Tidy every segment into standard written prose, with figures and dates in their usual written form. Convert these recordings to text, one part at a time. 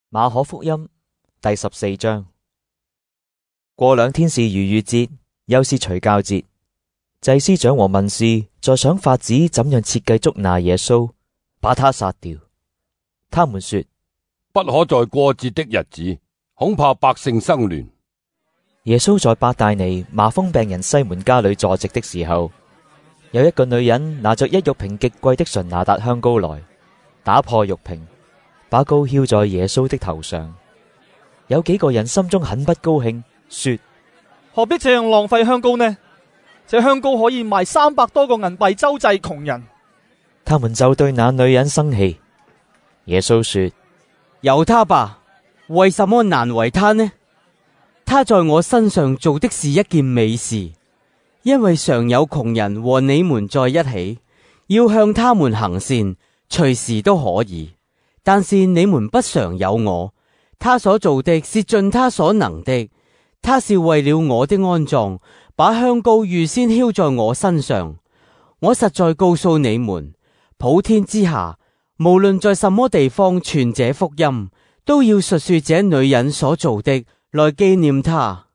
馬可福音第14章。過2天是逾越節，又是除酵節。祭司長和文士在想法子怎樣設計捉拿耶穌，把他殺掉。他們說， 不可在過節的日子，恐怕百姓生亂。 耶穌在伯大尼麻風病人西門家裏坐席的時候，有一個女人拿着一玉瓶極貴的純拿達香膏來，打破玉瓶，把膏澆在耶穌的頭上。有幾個人心中很不高興，說， 何必這樣浪費香膏呢？這香膏可以賣300多個銀幣周濟窮人。 他們就對那女人生氣。耶穌說， 由他吧，為什麼難為他呢？他在我身上做的是一件美事，因為常有窮人和你們在一起，要向他們行善，隨時都可以。但是你們不常有我。他所做的是盡他所能的，他是為了我的安葬，把香膏預先澆在我身上。我實在告訴你們，普天之下，無論在什麼地方傳這福音，都要述說這女人所做的，來紀念他。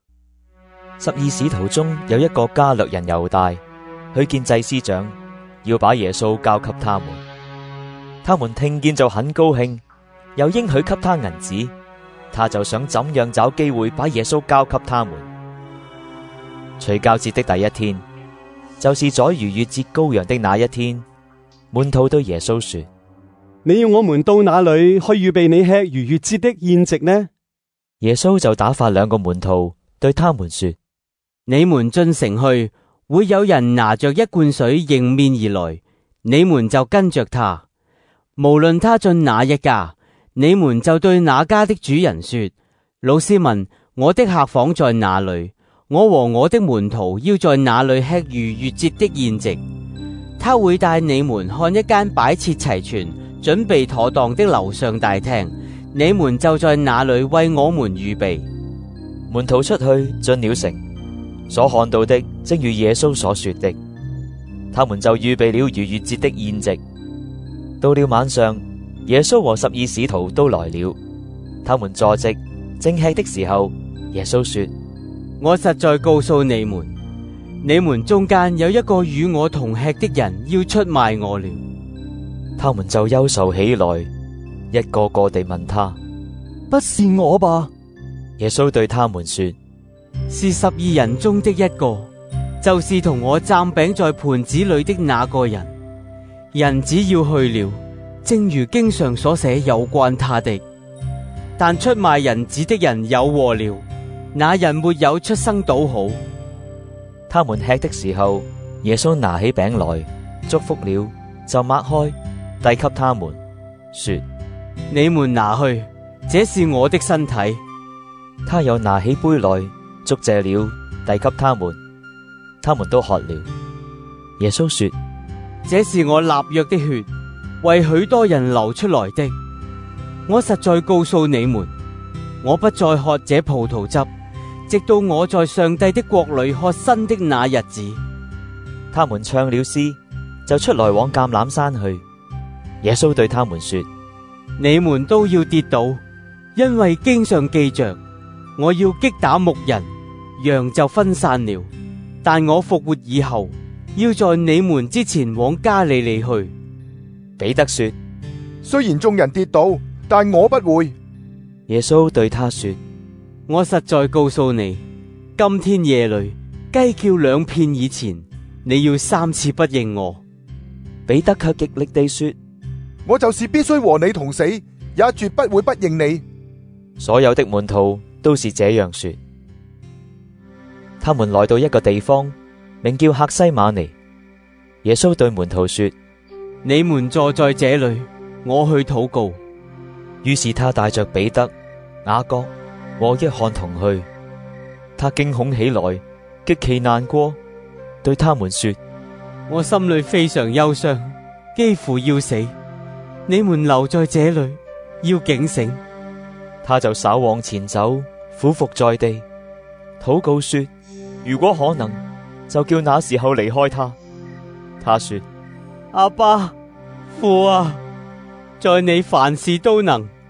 12使徒中有一個加略人猶大，去見祭司長，要把耶穌交給他們。他們聽見就很高興，又應許給他銀子。他就想怎樣找機會把耶穌交給他們。除酵節的第一天，就是宰逾越節羔羊的那一天，門徒對耶穌說， 你要我們到哪裏去預備你吃逾越節的宴席呢？ 耶穌就打發2個門徒對他們說， 你們進城去，會有人拿着一罐水迎面而來，你們就跟着他，無論他進哪一家，你們就對那家的主人說，老師問，我的客房在哪裏？我和我的門徒要在哪裏吃逾越節的宴席？他會帶你們看一間擺設齊全、準備妥當的樓上大廳，你們就在那裏為我們預備。 門徒出去進了城，所看到的正如耶穌所說的，他們就預備了逾越節的宴席。到了晚上，耶穌和12使徒都來了，他們坐席正吃的時候，耶穌說， 我實在告訴你們，你們中間有一個與我同吃的人要出賣我了。 他們就憂愁起來，一個個地問他， 不是我吧？ 耶穌對他們說， 是12人中的一個，就是同我蘸餅在盤子裏的那個人。人子要去了，正如經上所寫有關他的，但出賣人子的人有禍了，那人沒有出生倒好。 他們吃的時候，耶穌拿起餅來，祝福了，就擘開，遞給他們，說， 你們拿去，這是我的身體。 他又拿起杯來，祝謝了，遞給他們，他們都喝了。耶穌說， 這是我立約的血，為許多人流出來的。我實在告訴你們，我不再喝這葡萄汁，直到我在上帝的國裏喝新的那日子。 他們唱了詩，就出來往橄欖山去。耶穌對他們說， 你們都要跌倒，因為經上記着，我要擊打牧人，羊就分散了。但我復活以後，要在你們之前往加利利去。 彼得說， 雖然眾人跌倒，但我不會。 耶穌對他說， 我實在告訴你，今天夜裏雞叫2片以前，你要3次不認我。 彼得卻極力地說， 我就是必須和你同死，也絕不會不認你。 所有的門徒都是這樣說。他們來到一個地方，名叫客西馬尼。耶穌對門徒說， 你們坐在這裏，我去禱告。 於是他帶着彼得、雅各和約翰同去。他驚恐起來，極其難過，對他們說， 我心裏非常憂傷，幾乎要死。你們留在這裏，要警醒。 他就稍往前走，俯伏在地，禱告說，如果可能，就叫那時候離開他。他說， 阿爸，父啊，在你凡事都能，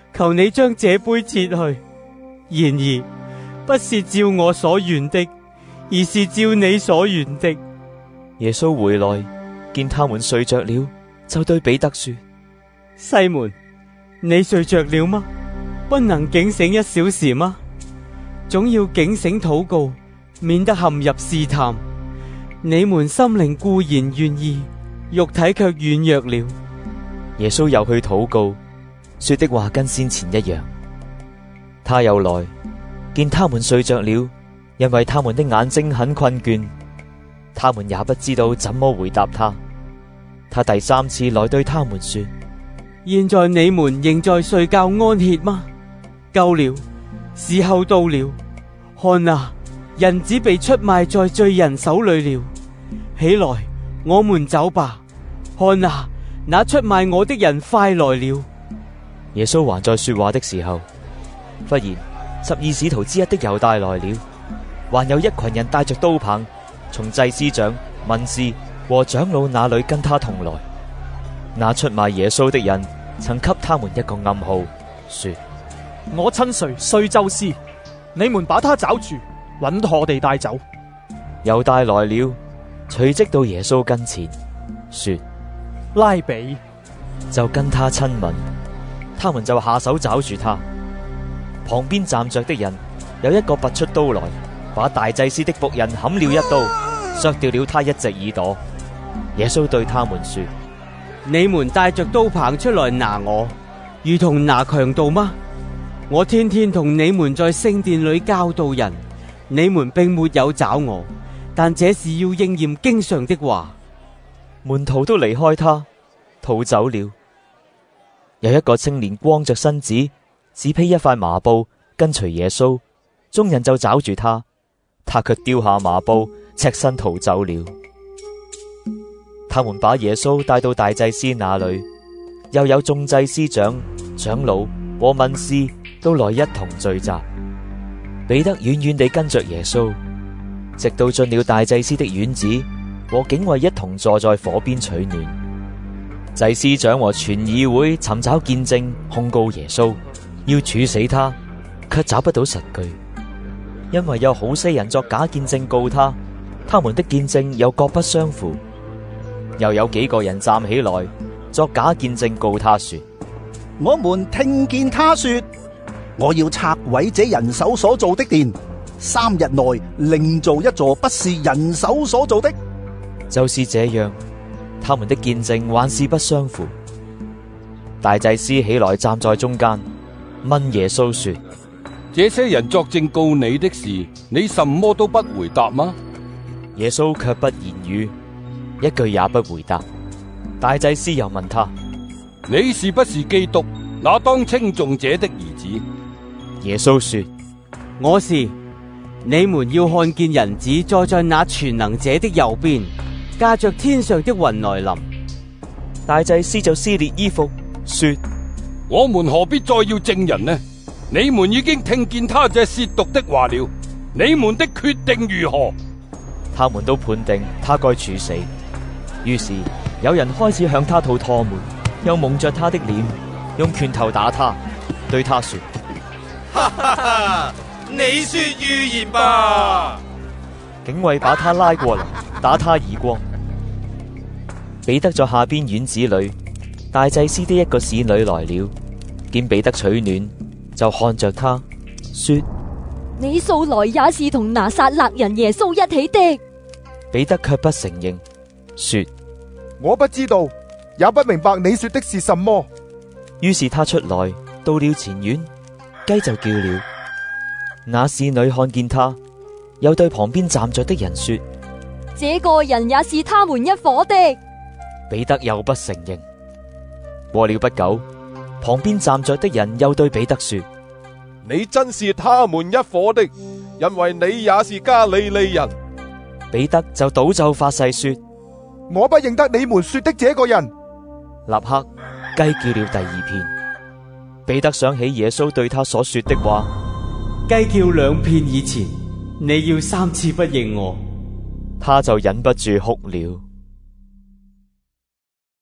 求你將這杯撤去。然而不是照我所願的，而是照你所願的。 耶穌回來，見他們睡着了，就對彼得說： 西門，你睡着了嗎？不能警醒一小時嗎？總要警醒禱告，免得陷入試探。你們心靈固然願意，肉體卻軟弱了。 耶穌又去禱告，說的話跟先前一樣。他又來，見他們睡着了，因為他們的眼睛很困倦，他們也不知道怎麼回答他。他第三次來對他們說： 現在你們仍在睡覺安歇嗎？夠了，時候到了。看啊，人子被出賣在罪人手裏了。起來，我們走吧。看啊，那出賣我的人快來了。 耶穌還在說話的時候，忽然12使徒之一的猶大來了，還有一群人帶着刀棒，從祭司長、文士和長老那裏跟他同來。那出賣耶穌的人曾給他們一個暗號，說： 我親誰，誰就是。你們把他抓住，穩妥地帶走。 猶大來了，隨即到耶穌跟前，說： 拉比， 就跟他親吻。他們就下手抓住他。旁邊站着的人有一個拔出刀來，把大祭司的僕人砍了一刀，削掉了他一隻耳朵。耶穌對他們說： 你們帶着刀棒出來拿我，如同拿強盜嗎？我天天同你們在聖殿裏教導人，你們並沒有找我，但這是要應驗經上的話。 門徒都離開他，逃走了。有一個青年光着身子，只披一塊麻布，跟隨耶穌。眾人就抓住他，他卻丟下麻布，赤身逃走了。他們把耶穌帶到大祭司那裏，又有眾祭司長、長老和文士都來一同聚集。彼得遠遠地跟着耶穌，直到進了大祭司的院子，和警衛一同坐在火邊取暖。祭司長和全議會尋找見證控告耶穌，要處死他，卻找不到實據，因為有好些人作假見證告他，他們的見證又各不相符。又有幾個人站起來作假見證告他說： 我們聽見他說，我要拆毀這人手所造的殿，3日內另造一座不是人手所造的。 就是這樣，他們的見證還是不相符。大祭司起來站在中間，問耶穌說： 這些人作證告你的事，你什麼都不回答嗎？ 耶穌卻不言語，一句也不回答。大祭司又問他： 你是不是基督？那當稱頌者的兒子？ 耶穌說： 我是。你們要看見人子坐在那全能者的右邊，駕着天上的雲來臨。 大祭司就撕裂衣服，說： 我們何必再要證人呢？你們已經聽見他這褻瀆的話了，你們的決定如何？ 他們都判定他該處死。於是有人開始向他吐唾沫，又蒙着他的臉，用拳頭打他，對他說： 哈哈哈！你說預言吧。 警衛把他拉過來，打他耳光。彼得在下邊院子裏，大祭司的一個侍女來了，見彼得取暖，就看着他說： 你素來也是同拿撒勒人耶穌一起的。 彼得卻不承認，說： 我不知道，也不明白你說的是什麼。 於是他出來，到了前院，雞就叫了。那侍女看見他，又對旁邊站着的人說： 這個人也是他們一伙的。 彼得又不承認。過了不久，旁邊站着的人又對彼得說： 你真是他們一伙的，因為你也是加利利人。 彼得就倒咒發誓說： 我不認得你們說的這個人。 立刻雞叫了第二遍。彼得想起耶穌對他所說的話： 雞叫2遍以前，你要3次不認我。 他就忍不住哭了。